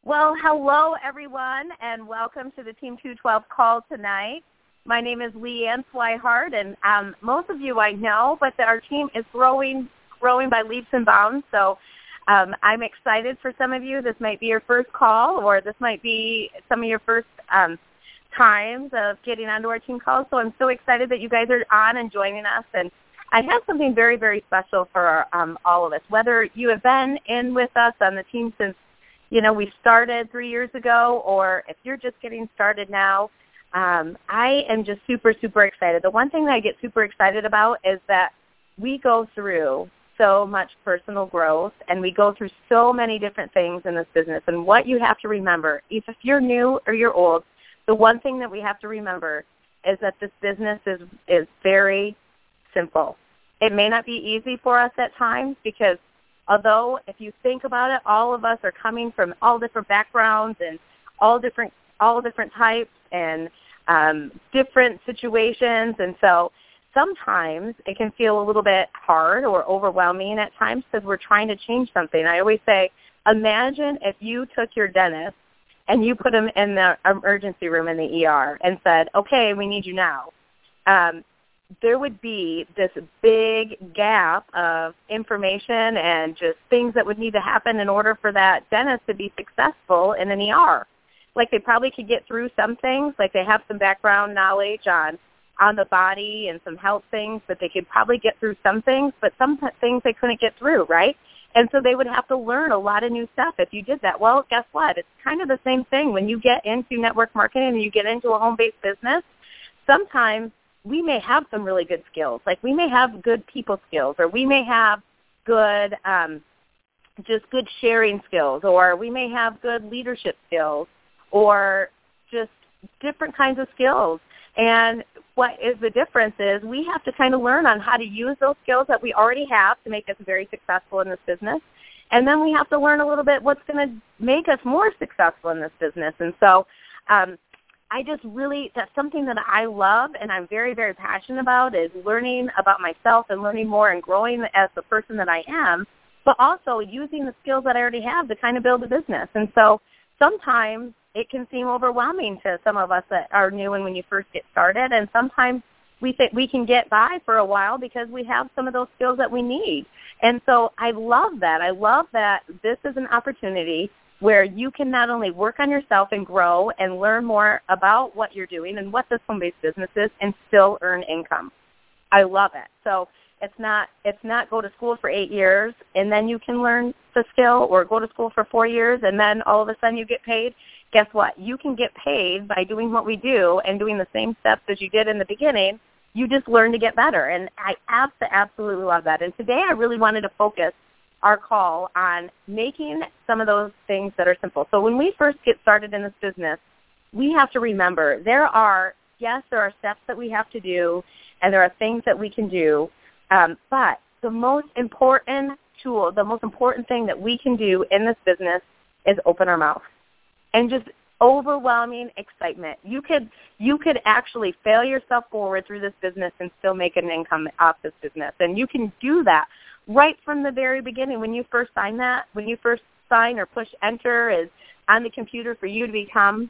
Well, hello, everyone, and welcome to the Team 212 call tonight. My name is Leanne Swihart, and most of you I know, but our team is growing by leaps and bounds. So I'm excited for some of you. This might be your first call, or this might be some of your first times of getting onto our team calls. So I'm so excited that you guys are on and joining us. And I have something very, very special for all of us. Whether you have been in with us on the team since we started 3 years ago, or if you're just getting started now, I am just super, super excited. The one thing that I get super excited about is that we go through so much personal growth, and we go through so many different things in this business. And what you have to remember, if you're new or you're old, the one thing that we have to remember is that this business is very simple. It may not be easy for us at times because although if you think about it, all of us are coming from all different backgrounds and all different types and different situations, and so sometimes it can feel a little bit hard or overwhelming at times because we're trying to change something. I always say, imagine if you took your dentist and you put him in the emergency room in the ER and said, okay, we need you now. There would be this big gap of information and just things that would need to happen in order for that dentist to be successful in an ER. Like they probably could get through some things, like they have some background knowledge on the body and some health things, but they could probably get through some things, but some things they couldn't get through, right? And so they would have to learn a lot of new stuff if you did that. Well, guess what? It's kind of the same thing. When you get into network marketing and you get into a home-based business, sometimes we may have some really good skills. Like we may have good people skills, or we may have good just good sharing skills, or we may have good leadership skills, or just different kinds of skills. And what is the difference is we have to kind of learn on how to use those skills that we already have to make us very successful in this business. And then we have to learn a little bit what's going to make us more successful in this business. And so that's something that I love and I'm very, very passionate about, is learning about myself and learning more and growing as the person that I am, but also using the skills that I already have to kind of build a business. And so sometimes it can seem overwhelming to some of us that are new and when you first get started, and sometimes we think we can get by for a while because we have some of those skills that we need. And so I love that. I love that this is an opportunity where you can not only work on yourself and grow and learn more about what you're doing and what this home-based business is and still earn income. I love it. So it's not go to school for 8 years and then you can learn the skill, or go to school for 4 years and then all of a sudden you get paid. Guess what? You can get paid by doing what we do and doing the same steps as you did in the beginning. You just learn to get better. And I absolutely love that. And today I really wanted to focus our call on making some of those things that are simple. So when we first get started in this business, we have to remember there are steps that we have to do, and there are things that we can do, but the most important tool, the most important thing that we can do in this business is open our mouth and just overwhelming excitement. You could actually fail yourself forward through this business and still make an income off this business, and you can do that right from the very beginning. When you first sign or push enter is on the computer for you to become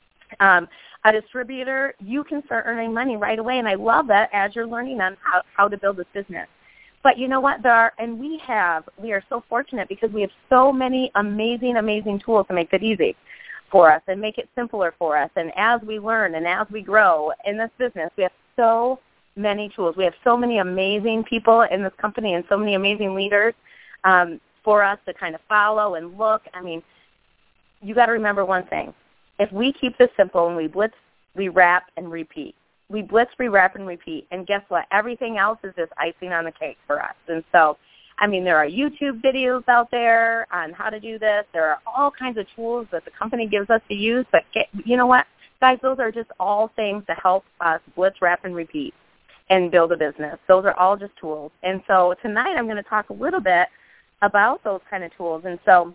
a distributor, you can start earning money right away. And I love that as you're learning on how to build this business. But you know what? We are so fortunate because we have so many amazing, amazing tools to make it easy for us and make it simpler for us. And as we learn and as we grow in this business, we have so many tools. We have so many amazing people in this company and so many amazing leaders for us to kind of follow and look. I mean, you got to remember one thing. If we keep this simple and we blitz, we wrap, and repeat. We blitz, we wrap, and repeat. And guess what? Everything else is just icing on the cake for us. And so, I mean, there are YouTube videos out there on how to do this. There are all kinds of tools that the company gives us to use. But you know what, guys? Those are just all things to help us blitz, wrap, and repeat and build a business. Those are all just tools. And so tonight I'm going to talk a little bit about those kind of tools. And so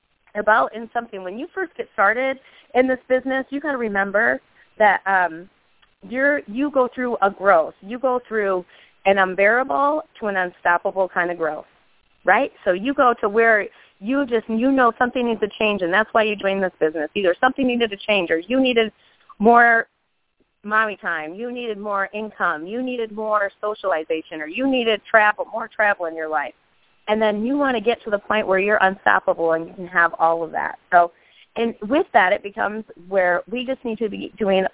when you first get started in this business, you got to remember that you go through a growth. You go through an unbearable to an unstoppable kind of growth, right? So you go to where you know something needs to change, and that's why you joined this business. Either something needed to change, or you needed more mommy time, you needed more income, you needed more socialization, or you needed more travel in your life. And then you want to get to the point where you're unstoppable and you can have all of that. So, and with that, it becomes where we just need to be doing,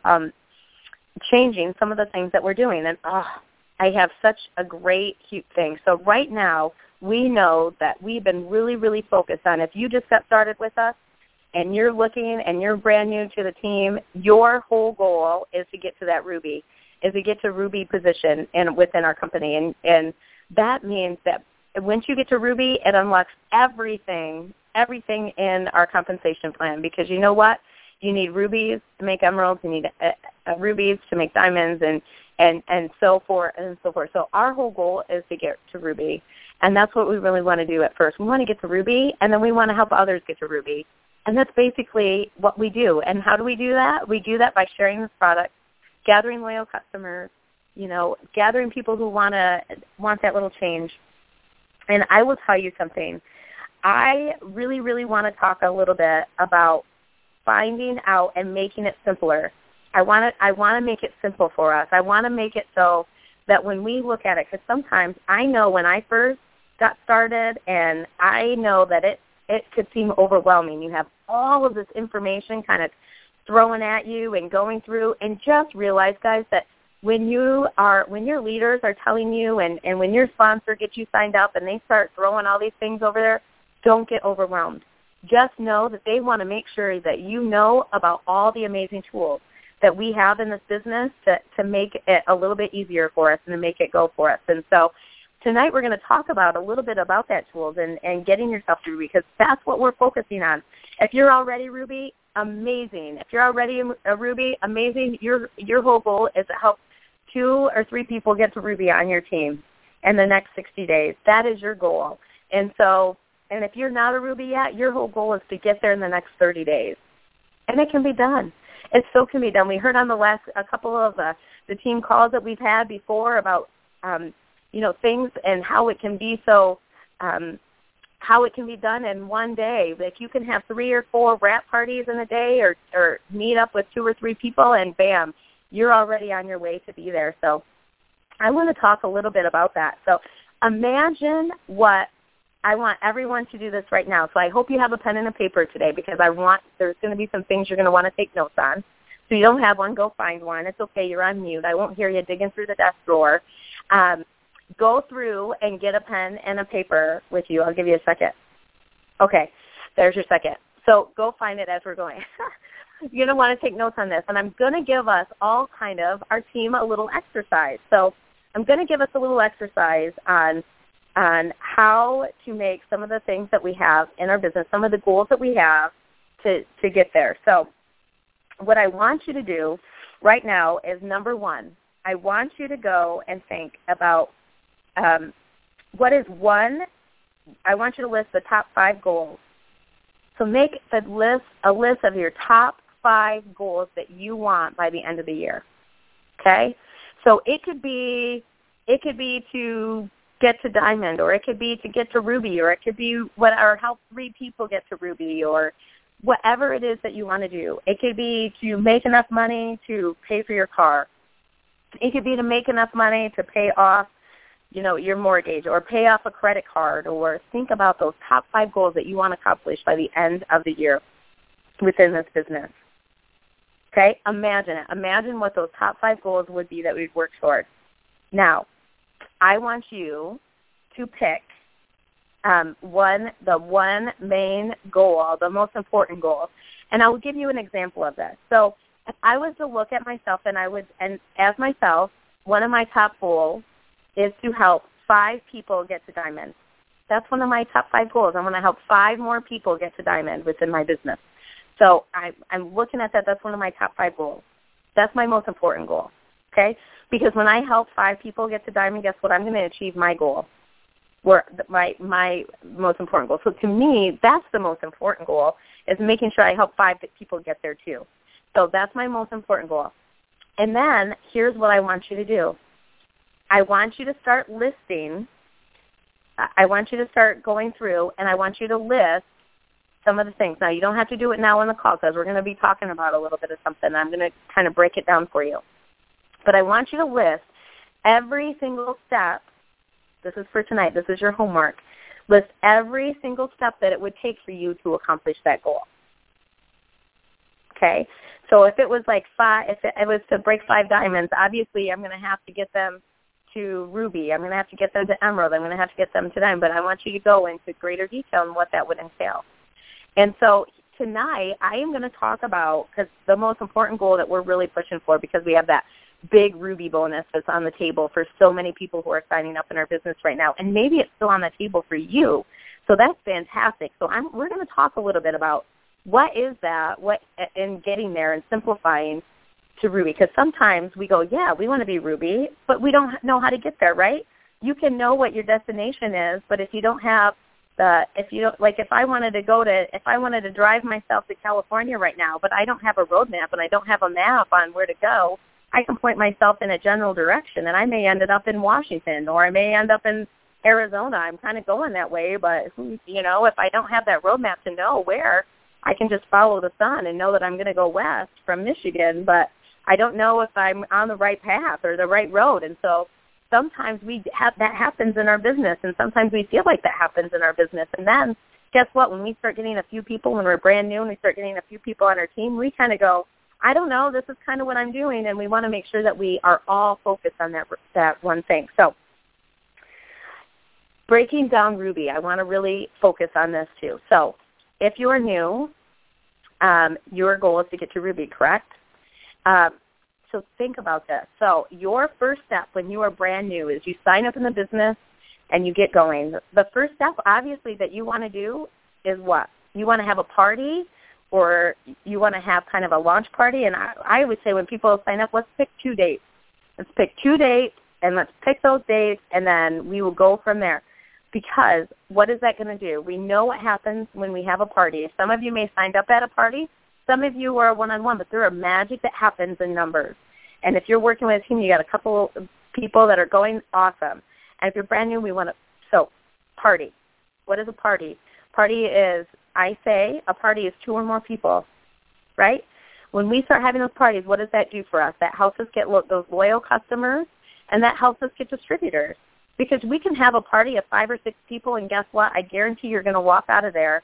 changing some of the things that we're doing. And I have such a great, cute thing. So right now, we know that we've been really, really focused on, if you just got started with us and you're looking and you're brand new to the team, your whole goal is to get to that Ruby, is to get to Ruby position within our company. And that means that once you get to Ruby, it unlocks everything in our compensation plan, because you know what? You need rubies to make emeralds. You need rubies to make diamonds, and so forth and so forth. So our whole goal is to get to Ruby, and that's what we really want to do at first. We want to get to Ruby, and then we want to help others get to Ruby, and that's basically what we do. And how do we do that? We do that by sharing this product, gathering loyal customers, gathering people who want that little change. And I will tell you something. I really, really want to talk a little bit about finding out and making it simpler. I want to make it simple for us. I want to make it so that when we look at it, because sometimes I know when I first got started, and I know that it could seem overwhelming. You have all of this information kind of thrown at you and going through, and just realize, guys, that when your leaders are telling you, and when your sponsor gets you signed up and they start throwing all these things over there, don't get overwhelmed. Just know that they want to make sure that you know about all the amazing tools that we have in this business to make it a little bit easier for us and to make it go for us. And so tonight we're going to talk about a little bit about that tools and getting yourself to Ruby, because that's what we're focusing on. If you're already Ruby, amazing. If you're already a Ruby, amazing. Your whole goal is to help 2 or 3 people get to Ruby on your team in the next 60 days. That is your goal. And if you're not a Ruby yet, your whole goal is to get there in the next 30 days. And it can be done. It still can be done. We heard on a couple of the team calls that we've had before about, things and how it can be how it can be done in one day. Like you can have 3 or 4 wrap parties in a day, or meet up with 2 or 3 people, and bam, you're already on your way to be there. So I want to talk a little bit about that. So imagine I want everyone to do this right now. So I hope you have a pen and a paper today, because there's going to be some things you're going to want to take notes on. So you don't have one, go find one. It's okay. You're on mute. I won't hear you digging through the desk drawer. Go through and get a pen and a paper with you. I'll give you a second. Okay, there's your second. So go find it as we're going. You're going to want to take notes on this. And I'm going to give us all our team a little exercise. So I'm going to give us a little exercise on how to make some of the things that we have in our business, some of the goals that we have to get there. So what I want you to do right now is, number 1, I want you to go and think about what is one. I want you to list the top 5 goals. So make a list of your top 5 goals that you want by the end of the year. Okay? So it could be to get to Diamond, or it could be to get to Ruby, or it could be help 3 people get to Ruby, or whatever it is that you want to do. It could be to make enough money to pay for your car. It could be to make enough money to pay off, your mortgage, or pay off a credit card, or think about those top 5 goals that you want to accomplish by the end of the year within this business. Okay? Imagine it. Imagine what those top 5 goals would be that we'd work toward. Now, I want you to pick the one main goal, the most important goal. And I will give you an example of this. So if I was to look at myself, and as myself, one of my top goals is to help 5 people get to Diamond. That's one of my top 5 goals. I want to help 5 more people get to Diamond within my business. So I'm looking at that. That's one of my top 5 goals. That's my most important goal. Okay? Because when I help 5 people get to Diamond, guess what? I'm going to achieve my goal, my most important goal. So to me, that's the most important goal, is making sure I help 5 people get there too. So that's my most important goal. And then here's what I want you to do. I want you to start listing I want you to start going through, and I want you to list some of the things. Now, you don't have to do it now on the call because we're going to be talking about a little bit of something. I'm going to kind of break it down for you. But I want you to list every single step. This is for tonight. This is your homework. List every single step that it would take for you to accomplish that goal. Okay? So if it was like if it was to break 5 diamonds, obviously I'm going to have to get them to Ruby. I'm going to have to get them to Emerald. I'm going to have to get them to Diamond. But I want you to go into greater detail on what that would entail. And so tonight I am going to talk about, because the most important goal that we're really pushing for, because we have that big Ruby bonus that's on the table for so many people who are signing up in our business right now. And maybe it's still on the table for you. So that's fantastic. So we're going to talk a little bit about what is that, in getting there and simplifying to Ruby. Because sometimes we go, yeah, we want to be Ruby, but we don't know how to get there, right? You can know what your destination is, but if you don't have if I wanted to drive myself to California right now, but I don't have a roadmap and I don't have a map on where to go, I can point myself in a general direction, and I may end up in Washington, or I may end up in Arizona. I'm kind of going that way, but if I don't have that roadmap to know where, I can just follow the sun and know that I'm going to go west from Michigan, but I don't know if I'm on the right path or the right road. And so sometimes that happens in our business, and sometimes we feel like that happens in our business. And then guess what? When we start getting a few people, when we're brand new and we start getting a few people on our team, we kind of go, I don't know, this is kind of what I'm doing, and we want to make sure that we are all focused on that one thing. So breaking down Ruby, I want to really focus on this too. So if you are new, your goal is to get to Ruby, correct? So think about this. So your first step when you are brand new is you sign up in the business and you get going. The first step, obviously, that you want to do is what? You want to have a party, or you want to have kind of a launch party. And I would say when people sign up, let's pick 2 dates. Let's pick 2 dates, and let's pick those dates, and then we will go from there. Because what is that going to do? We know what happens when we have a party. Some of you may sign up at a party. Some of you are one-on-one, but there are magic that happens in numbers. And if you're working with a team, you got a couple of people that are going, awesome. And if you're brand new, party. What is a party? Party is, I say, a party is 2 or more people, right? When we start having those parties, what does that do for us? That helps us get those loyal customers, and that helps us get distributors. Because we can have a party of 5 or 6 people, and guess what? I guarantee you're going to walk out of there,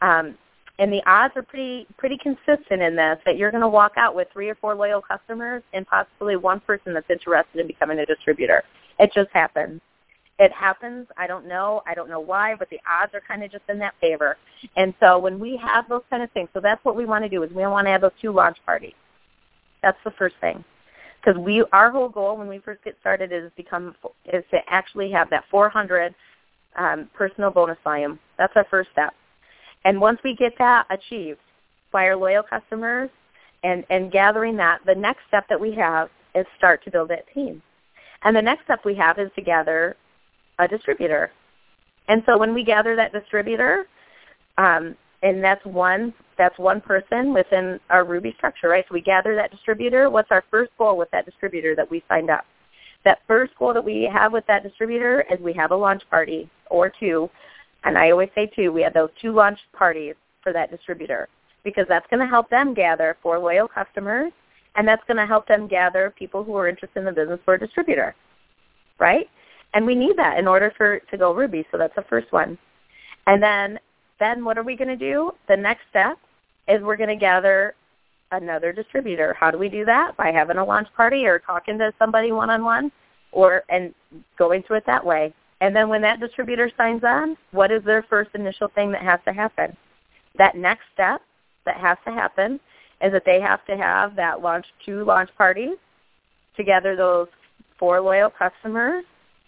and the odds are pretty consistent in this, that you're going to walk out with 3 or 4 loyal customers and possibly 1 person that's interested in becoming a distributor. It just happens. It happens. I don't know why, but the odds are kind of just in that favor. And so when we have those kind of things, so that's what we want to do, is we want to have those 2 launch parties. That's the first thing. Because our whole goal when we first get started is to actually have that 400 personal bonus volume. That's our first step. And once we get that achieved by our loyal customers and gathering that, the next step that we have is start to build that team. And the next step we have is to gather a distributor. And so when we gather that distributor, and that's one person within our Ruby structure, right? So we gather that distributor. What's our first goal with that distributor that we signed up? That first goal that we have with that distributor is we have a launch party or 2. And I always say 2. We have those 2 launch parties for that distributor, because that's going to help them gather 4 loyal customers, and that's going to help them gather people who are interested in the business for a distributor, right? And we need that in order to go Ruby, so that's the first one. And then what are we going to do? The next step is we're going to gather another distributor. How do we do that? By having a launch party or talking to somebody one-on-one and going through it that way. And then when that distributor signs on, what is their first initial thing that has to happen? That next step that has to happen is that they have to have that 2 launch parties to gather those 4 loyal customers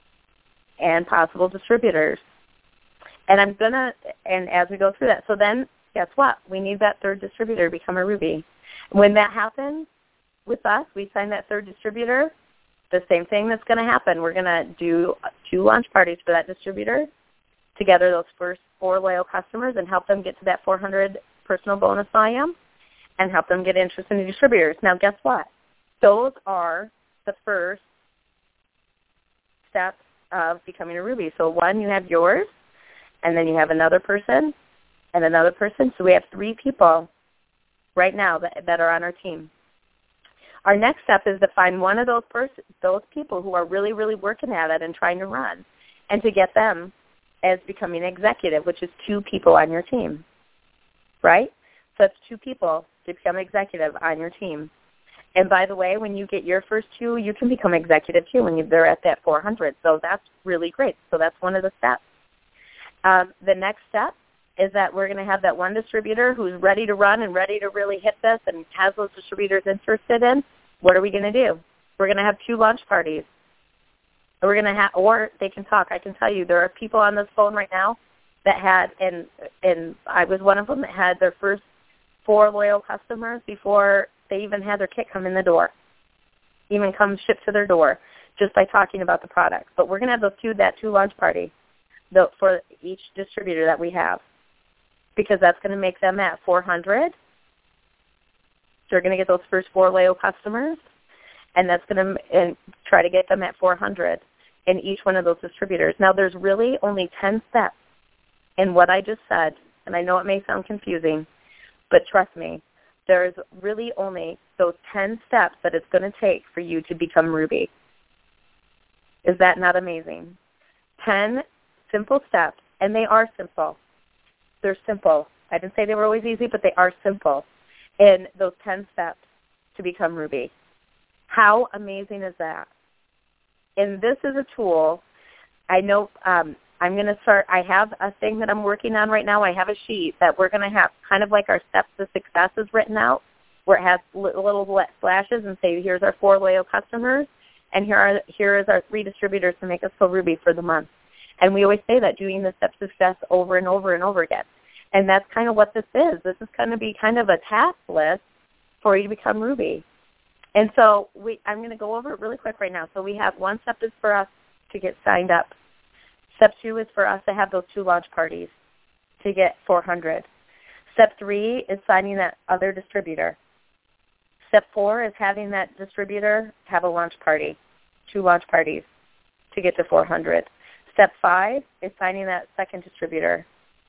and possible distributors. And as we go through that, so then guess what? We need that 3rd distributor to become a Ruby. When that happens with us, we sign that 3rd distributor, the same thing that's going to happen. We're going to do 2 launch parties for that distributor to gather those first 4 loyal customers and help them get to that 400 personal bonus volume and help them get interested in distributors. Now, guess what? Those are the first steps of becoming a Ruby. So one, you have yours, and then you have another person and another person. So we have 3 people right now that are on our team. Our next step is to find one of those people who are really, really working at it and trying to run, and to get them as becoming executive, which is 2 people on your team, right? So it's 2 people to become executive on your team. And by the way, when you get your first 2, you can become executive too when they're at that 400. So that's really great. So that's one of the steps. The next step is that we're going to have that one distributor who's ready to run and ready to really hit this and has those distributors interested in. What are we going to do? We're going to have 2 launch parties. We're going to have, or they can talk. I can tell you there are people on this phone right now that had, and I was one of them that had their first 4 loyal customers before they even had their kit come in the door, even come shipped to their door, just by talking about the product. But we're going to have that 2 launch party for each distributor that we have, because that's going to make them at 400. They're going to get those first 4 loyal customers, and that's going to try to get them at 400 in each one of those distributors. Now, there's really only 10 steps in what I just said, and I know it may sound confusing, but trust me, there's really only those 10 steps that it's going to take for you to become Ruby. Is that not amazing? 10 simple steps, and they are simple. They're simple. I didn't say they were always easy, but they are simple in those 10 steps to become Ruby. How amazing is that? And this is a tool. I know I'm going to start. I have a thing that I'm working on right now. I have a sheet that we're going to have kind of like our steps to success is written out, where it has little flashes and say, here's our 4 loyal customers, and here is our 3 distributors to make us feel Ruby for the month. And we always say that, doing the steps to success over and over and over again. And that's kind of what this is. This is going to be kind of a task list for you to become Ruby. And so I'm going to go over it really quick right now. So we have 1 step is for us to get signed up. Step 2 is for us to have those 2 launch parties to get 400. Step 3 is signing that other distributor. Step 4 is having that distributor have a launch party, 2 launch parties to get to 400. Step 5 is signing that second distributor.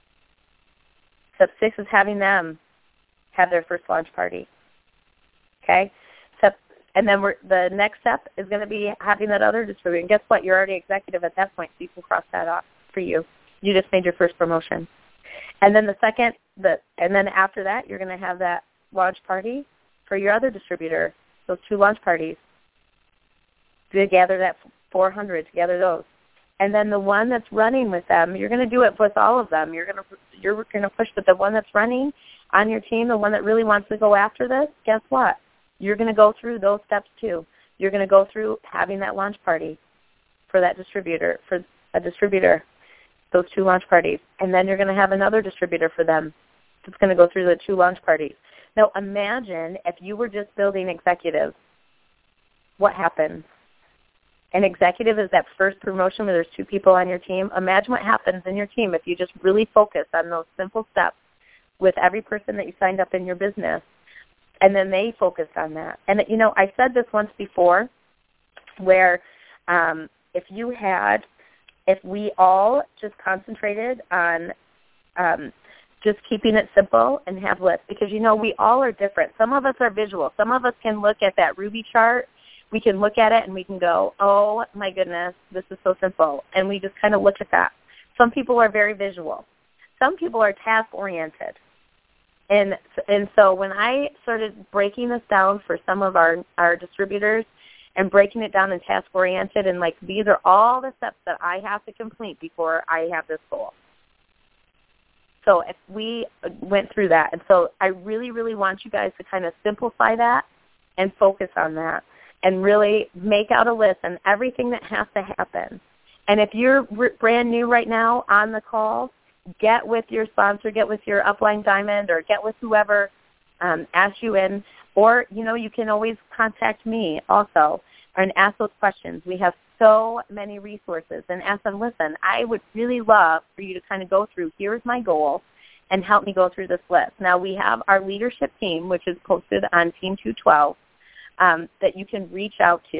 Step 6 is having them have their first launch party. Okay? And then the next step is going to be having that other distributor. And guess what? You're already executive at that point, so you can cross that off for you. You just made your first promotion. And then and then after that, you're going to have that launch party for your other distributor, those 2 launch parties, to gather that 400, to gather those. And then the one that's running with them, you're going to do it with all of them. You're going to push with the one that's running on your team, the one that really wants to go after this. Guess what? You're going to go through those steps too. You're going to go through having that launch party for that distributor, those 2 launch parties. And then you're going to have another distributor for them that's going to go through the 2 launch parties. Now imagine if you were just building executives, what happens? An executive is that first promotion where there's 2 people on your team. Imagine what happens in your team if you just really focus on those simple steps with every person that you signed up in your business, and then they focused on that. And, I said this once before, where if we all just concentrated on just keeping it simple and have lists, because, we all are different. Some of us are visual. Some of us can look at that Ruby chart. We can look at it and we can go, oh, my goodness, this is so simple. And we just kind of look at that. Some people are very visual. Some people are task-oriented. And so when I started breaking this down for some of our distributors and breaking it down in task-oriented, and these are all the steps that I have to complete before I have this goal. So if we went through that, and so I really, really want you guys to kind of simplify that and focus on that and really make out a list on everything that has to happen. And if you're brand new right now on the call, get with your sponsor, get with your upline diamond, or get with whoever asked you in. Or, you can always contact me also and ask those questions. We have so many resources. And ask them, listen, I would really love for you to kind of go through, here's my goal, and help me go through this list. Now, we have our leadership team, which is posted on Team 212, that you can reach out to.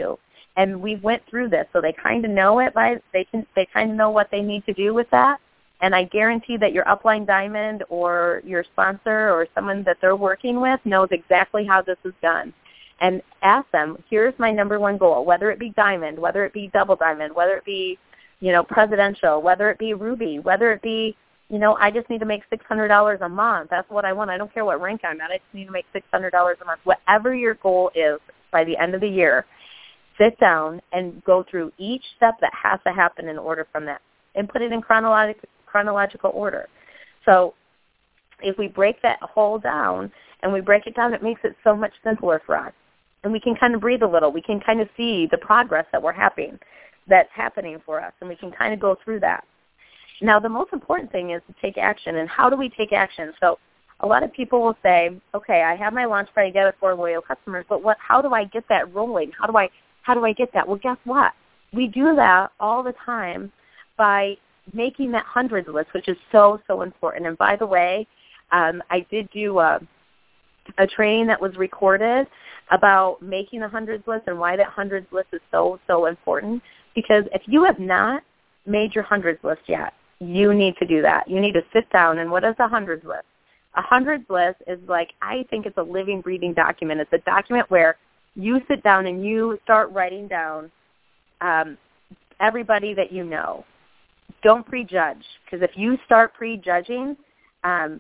And we went through this, so they kind of know it. They kind of know what they need to do with that. And I guarantee that your upline diamond or your sponsor or someone that they're working with knows exactly how this is done. And ask them, here's my number one goal, whether it be diamond, whether it be double diamond, whether it be, presidential, whether it be ruby, whether it be, I just need to make $600 a month. That's what I want. I don't care what rank I'm at. I just need to make $600 a month. Whatever your goal is by the end of the year, sit down and go through each step that has to happen in order from that and put it in chronological order. So if we break that whole down and we break it down, it makes it so much simpler for us. And we can kind of breathe a little. We can kind of see the progress that's happening for us, and we can kind of go through that. Now, the most important thing is to take action. And how do we take action? So a lot of people will say, okay, I have my launch party together for loyal customers, but how do I get that rolling? How do I get that? Well, guess what? We do that all the time by making that hundreds list, which is so, so important. And by the way, I did do a training that was recorded about making a hundreds list and why that hundreds list is so, so important. Because if you have not made your hundreds list yet, you need to do that. You need to sit down. And what is a hundreds list? A hundreds list is I think it's a living, breathing document. It's a document where you sit down and you start writing down everybody that you know. Don't prejudge, because if you start prejudging, I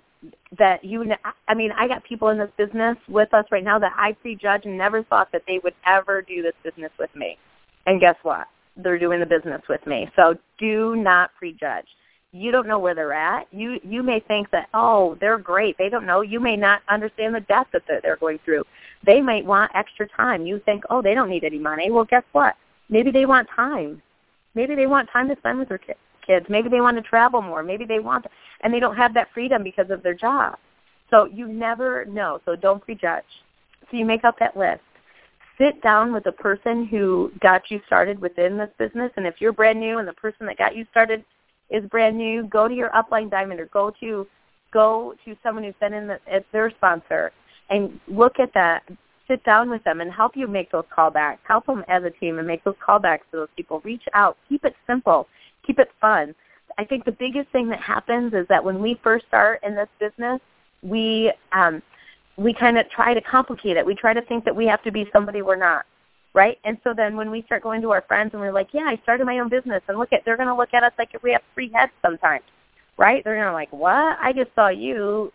got people in this business with us right now that I prejudge and never thought that they would ever do this business with me. And guess what? They're doing the business with me. So do not prejudge. You don't know where they're at. You may think that, oh, they're great. They don't know. You may not understand the depth that they're going through. They might want extra time. You think, oh, they don't need any money. Well, guess what? Maybe they want time. Maybe they want time to spend with their kids. Maybe they want to travel more. Maybe they want, and they don't have that freedom because of their job. So you never know. So don't prejudge. So you make up that list. Sit down with the person who got you started within this business, and if you're brand new and the person that got you started is brand new, go to your upline diamond or go to someone who's been as their sponsor and look at that. Sit down with them and help you make those callbacks. Help them as a team and make those callbacks to those people. Reach out. Keep it simple. Keep it fun. I think the biggest thing that happens is that when we first start in this business, we kind of try to complicate it. We try to think that we have to be somebody we're not, right? And so then when we start going to our friends and we're like, yeah, I started my own business, and they're going to look at us like if we have three heads sometimes, right? They're going to what? I just saw you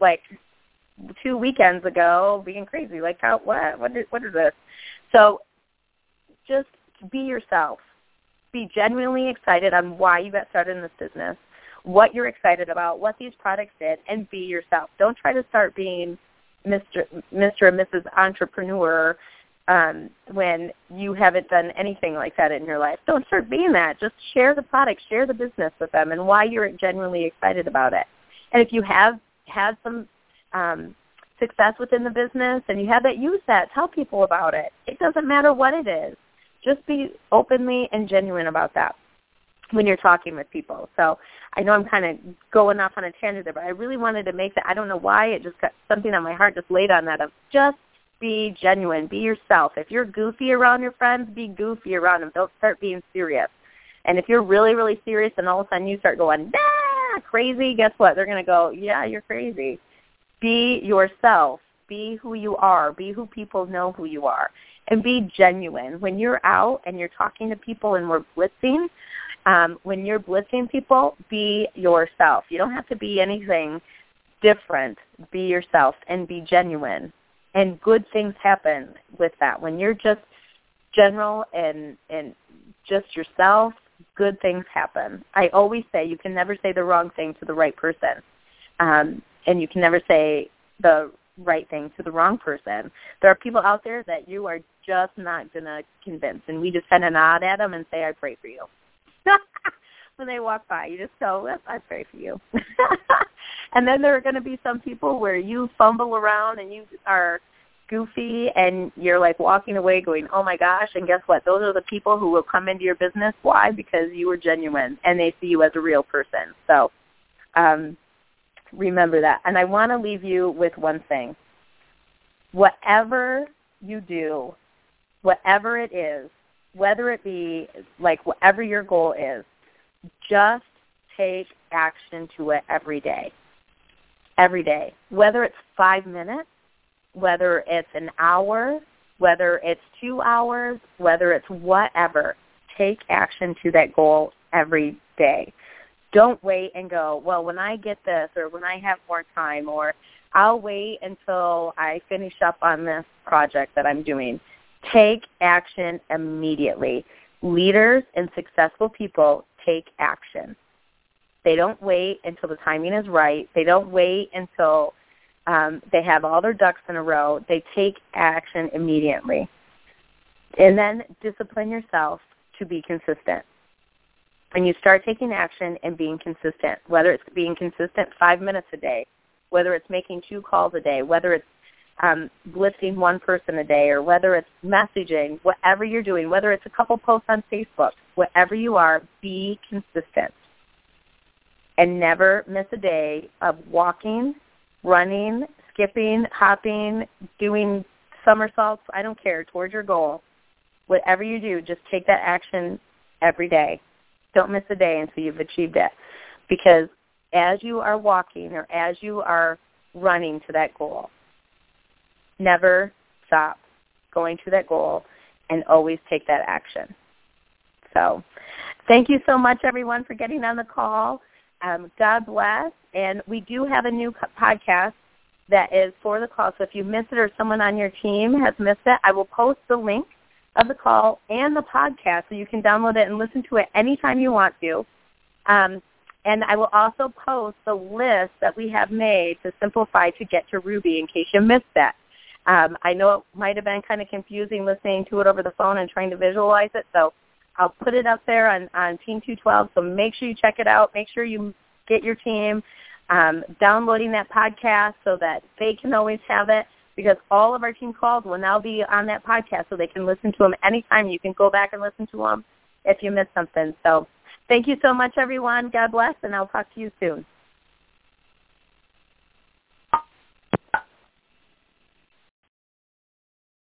2 weekends ago being crazy. What is this? So just be yourself. Be genuinely excited on why you got started in this business, what you're excited about, what these products did, and be yourself. Don't try to start being Mr. and Mrs. Entrepreneur when you haven't done anything like that in your life. Don't start being that. Just share the product, share the business with them, and why you're genuinely excited about it. And if you have had some success within the business and you have that, use that. Tell people about it. It doesn't matter what it is. Just be openly and genuine about that when you're talking with people. So I know I'm kind of going off on a tangent there, but I really wanted to make that. I don't know why. It just got something on my heart just laid on that of just be genuine. Be yourself. If you're goofy around your friends, be goofy around them. Don't start being serious. And if you're really, really serious and all of a sudden you start going, crazy, guess what? They're going to go, yeah, you're crazy. Be yourself. Be who you are. Be who people know who you are. And be genuine. When you're out and you're talking to people and we're blitzing, when you're blitzing people, be yourself. You don't have to be anything different. Be yourself and be genuine. And good things happen with that. When you're just general and just yourself, good things happen. I always say you can never say the wrong thing to the right person. And you can never say the right thing to the wrong person. There are people out there that you are just not going to convince, and we just kind of nod at them and say, I pray for you. When they walk by, you just go, I pray for you. And then there are going to be some people where you fumble around and you are goofy and you're walking away going, oh my gosh, and guess what? Those are the people who will come into your business. Why? Because you were genuine and they see you as a real person. So remember that. And I want to leave you with one thing. Whatever you do, whatever it is, whether it be like whatever your goal is, just take action to it every day. Every day. Whether it's 5 minutes, whether it's an hour, whether it's 2 hours, whether it's whatever, take action to that goal every day. Don't wait and go, well, when I get this or when I have more time, or I'll wait until I finish up on this project that I'm doing. Take action immediately. Leaders and successful people take action. They don't wait until the timing is right. They don't wait until they have all their ducks in a row. They take action immediately. And then discipline yourself to be consistent. When you start taking action and being consistent, whether it's being consistent 5 minutes a day, whether it's making 2 calls a day, whether it's blitzing one person a day, or whether it's messaging, whatever you're doing, whether it's a couple posts on Facebook, whatever you are, be consistent. And never miss a day of walking, running, skipping, hopping, doing somersaults, I don't care, towards your goal. Whatever you do, just take that action every day. Don't miss a day until you've achieved it. Because as you are walking or as you are running to that goal, never stop going to that goal and always take that action. So thank you so much, everyone, for getting on the call. God bless. And we do have a new podcast that is for the call. So if you missed it or someone on your team has missed it, I will post the link of the call and the podcast so you can download it and listen to it anytime you want to. And I will also post the list that we have made to simplify to get to Ruby in case you missed that. I know it might have been kind of confusing listening to it over the phone and trying to visualize it, so I'll put it up there on Team 212, so make sure you check it out. Make sure you get your team downloading that podcast so that they can always have it, because all of our team calls will now be on that podcast so they can listen to them anytime. You can go back and listen to them if you missed something. So thank you so much, everyone. God bless, and I'll talk to you soon.